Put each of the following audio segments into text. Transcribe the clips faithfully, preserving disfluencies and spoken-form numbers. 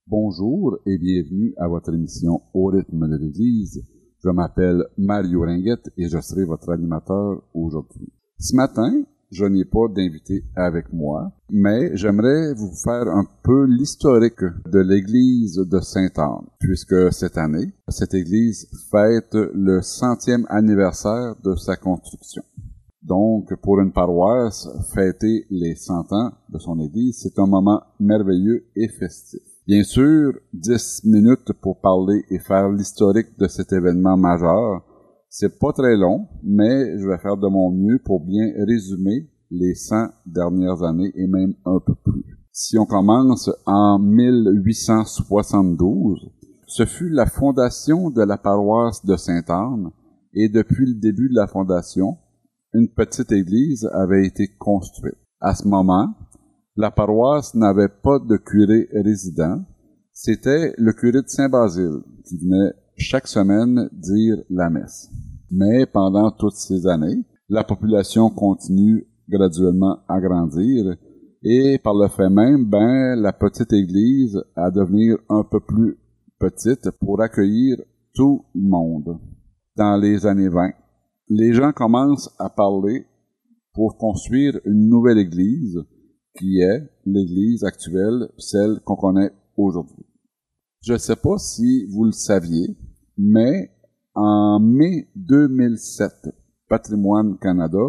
Bonjour et bienvenue à votre émission Au rythme de l'Église. Je m'appelle Mario Ringuette et je serai votre animateur aujourd'hui. Ce matin, je n'ai pas d'invité avec moi, mais j'aimerais vous faire un peu l'historique de l'église de Sainte-Anne, puisque cette année, cette église fête le centième anniversaire de sa construction. Donc, pour une paroisse, fêter les cent ans de son église, c'est un moment merveilleux et festif. Bien sûr, dix minutes pour parler et faire l'historique de cet événement majeur. C'est pas très long, mais je vais faire de mon mieux pour bien résumer les cent dernières années et même un peu plus. Si on commence en mille huit cent soixante-douze, ce fut la fondation de la paroisse de Sainte-Anne et depuis le début de la fondation, une petite église avait été construite. À ce moment, la paroisse n'avait pas de curé résident. C'était le curé de Saint-Basile qui venait chaque semaine dire la messe. Mais pendant toutes ces années, la population continue graduellement à grandir et par le fait même, ben, la petite église à devenir un peu plus petite pour accueillir tout le monde. Dans les années vingt, les gens commencent à parler pour construire une nouvelle église qui est l'église actuelle, celle qu'on connaît aujourd'hui. Je ne sais pas si vous le saviez, mais en mai deux mille sept, Patrimoine Canada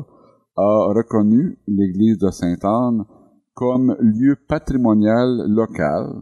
a reconnu l'église de Sainte-Anne comme lieu patrimonial local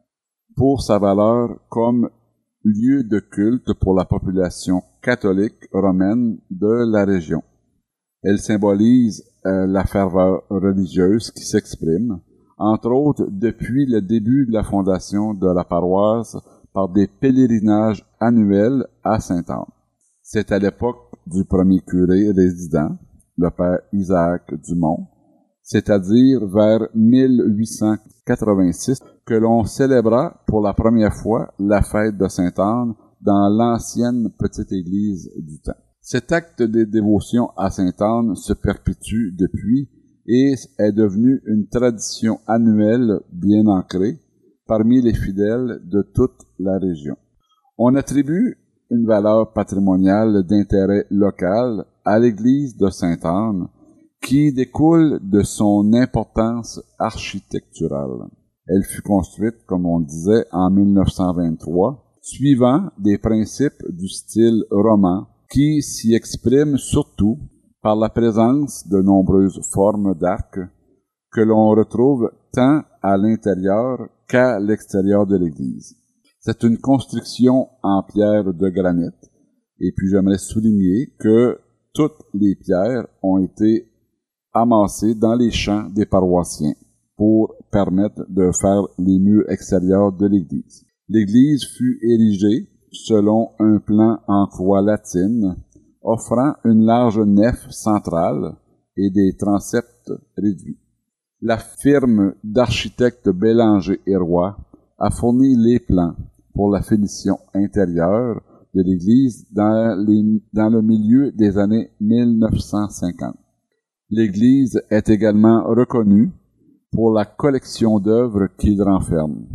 pour sa valeur comme lieu de culte pour la population catholique romaine de la région. Elle symbolise euh, la ferveur religieuse qui s'exprime, entre autres depuis le début de la fondation de la paroisse par des pèlerinages annuels à Sainte-Anne. C'est à l'époque du premier curé résident, le père Isaac Dumont, c'est-à-dire vers mille huit cent quatre-vingt-six, que l'on célébra pour la première fois la fête de Sainte-Anne dans l'ancienne petite église du temps. Cet acte de dévotion à Sainte-Anne se perpétue depuis et est devenu une tradition annuelle bien ancrée parmi les fidèles de toute la région. On attribue une valeur patrimoniale d'intérêt local à l'église de Sainte-Anne qui découle de son importance architecturale. Elle fut construite, comme on disait, en mille neuf cent vingt-trois, suivant des principes du style roman qui s'y expriment surtout par la présence de nombreuses formes d'arcs que l'on retrouve tant à l'intérieur qu'à l'extérieur de l'église. C'est une construction en pierre de granit, et puis j'aimerais souligner que toutes les pierres ont été amassées dans les champs des paroissiens pour permettre de faire les murs extérieurs de l'église. L'église fut érigée selon un plan en croix latine, offrant une large nef centrale et des transepts réduits. La firme d'architectes Bélanger et Roy a fourni les plans pour la finition intérieure de l'église dans, les, dans le milieu des années mille neuf cent cinquante. L'église est également reconnue pour la collection d'œuvres qu'il renferme.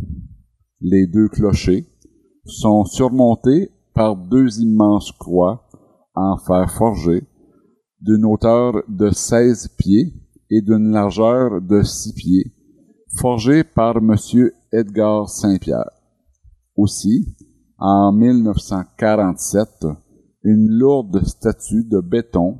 Les deux clochers sont surmontés par deux immenses croix en fer forgé d'une hauteur de seize pieds et d'une largeur de six pieds, forgées par M. Edgar Saint-Pierre. Aussi, en mille neuf cent quarante-sept, une lourde statue de béton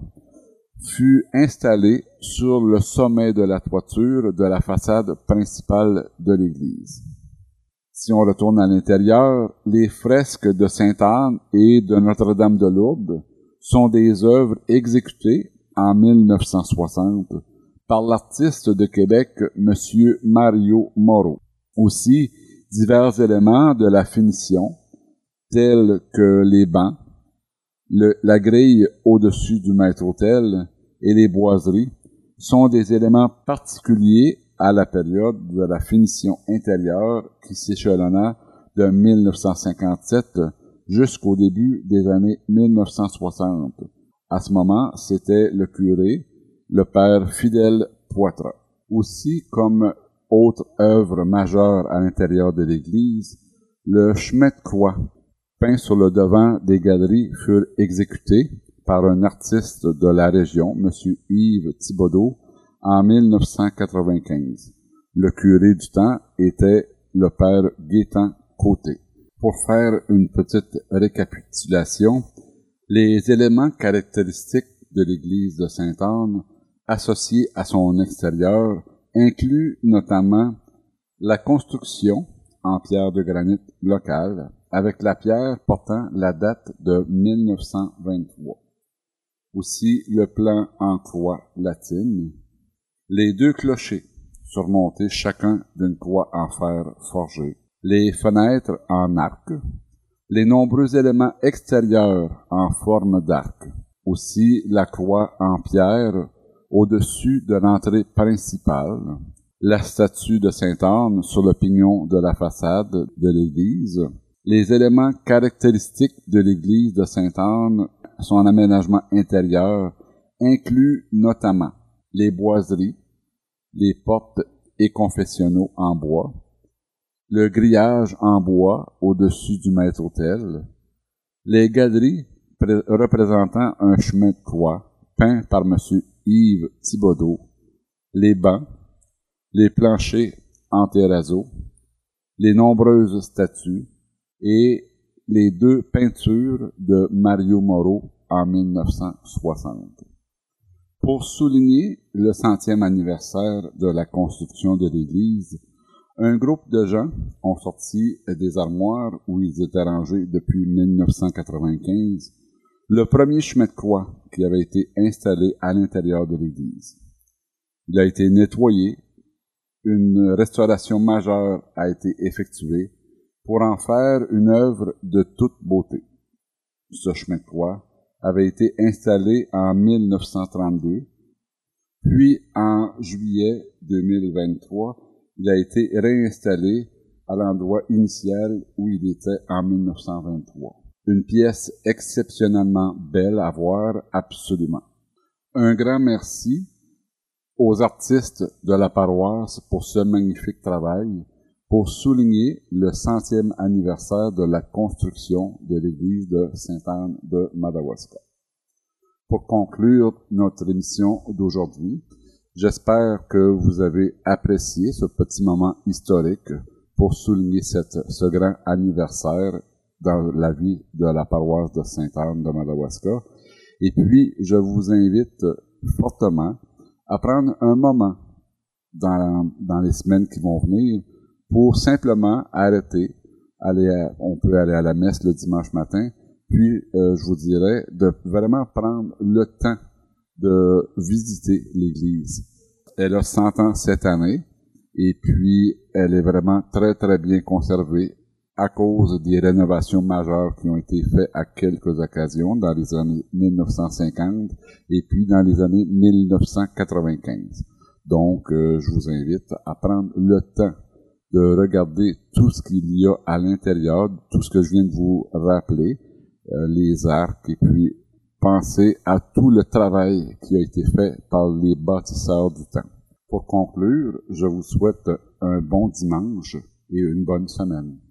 fut installée sur le sommet de la toiture de la façade principale de l'église. Si on retourne à l'intérieur, les fresques de Sainte-Anne et de Notre-Dame de Lourdes sont des œuvres exécutées en mille neuf cent soixante par l'artiste de Québec, M. Mario Moreau. Aussi, divers éléments de la finition, tels que les bancs, le, la grille au-dessus du maître-autel et les boiseries, sont des éléments particuliers à la période de la finition intérieure qui s'échelonna de mille neuf cent cinquante-sept jusqu'au début des années mille neuf cent soixante. À ce moment, c'était le curé, le père Fidèle Poitras. Aussi, comme autre œuvre majeure à l'intérieur de l'église, le chemin de croix, peint sur le devant des galeries, fut exécuté par un artiste de la région, M. Yves Thibodeau, en mille neuf cent quatre-vingt-quinze. Le curé du temps était le père Gaétan Côté. Pour faire une petite récapitulation, les éléments caractéristiques de l'église de Sainte-Anne associés à son extérieur incluent notamment la construction en pierre de granit locale, avec la pierre portant la date de mille neuf cent vingt-trois. Aussi le plan en croix latine, les deux clochers surmontés chacun d'une croix en fer forgé, les fenêtres en arc, les nombreux éléments extérieurs en forme d'arc, aussi la croix en pierre au-dessus de l'entrée principale, la statue de Sainte-Anne sur le pignon de la façade de l'église, les éléments caractéristiques de l'église de Sainte-Anne, son aménagement intérieur, inclut notamment les boiseries, les portes et confessionnaux en bois, le grillage en bois au-dessus du maître-autel, les galeries représentant un chemin de croix peint par M. Yves Thibodeau, les bancs, les planchers en terrazzo, les nombreuses statues et les deux peintures de Mario Moro en mille neuf cent soixante. Pour souligner le centième anniversaire de la construction de l'église, un groupe de gens ont sorti des armoires où ils étaient rangés depuis mille neuf cent quatre-vingt-quinze le premier chemin de croix qui avait été installé à l'intérieur de l'église. Il a été nettoyé, une restauration majeure a été effectuée pour en faire une œuvre de toute beauté. Ce chemin de croix avait été installé en mille neuf cent trente-deux, puis en juillet deux mille vingt-trois, il a été réinstallé à l'endroit initial où il était en mille neuf cent vingt-trois. Une pièce exceptionnellement belle à voir, absolument. Un grand merci aux artistes de la paroisse pour ce magnifique travail, pour souligner le centième anniversaire de la construction de l'église de Sainte-Anne de Madawaska. Pour conclure notre émission d'aujourd'hui, j'espère que vous avez apprécié ce petit moment historique pour souligner cette, ce grand anniversaire dans la vie de la paroisse de Sainte-Anne de Madawaska. Et puis, je vous invite fortement à prendre un moment dans, dans les semaines qui vont venir pour simplement arrêter, aller à, on peut aller à la messe le dimanche matin, puis euh, je vous dirais de vraiment prendre le temps de visiter l'église. Elle a cent ans cette année, et puis elle est vraiment très très bien conservée à cause des rénovations majeures qui ont été faites à quelques occasions dans les années mille neuf cent cinquante et puis dans les années mille neuf cent quatre-vingt-quinze. Donc, euh, je vous invite à prendre le temps de regarder tout ce qu'il y a à l'intérieur, tout ce que je viens de vous rappeler, euh, les arcs, et puis penser à tout le travail qui a été fait par les bâtisseurs du temps. Pour conclure, je vous souhaite un bon dimanche et une bonne semaine.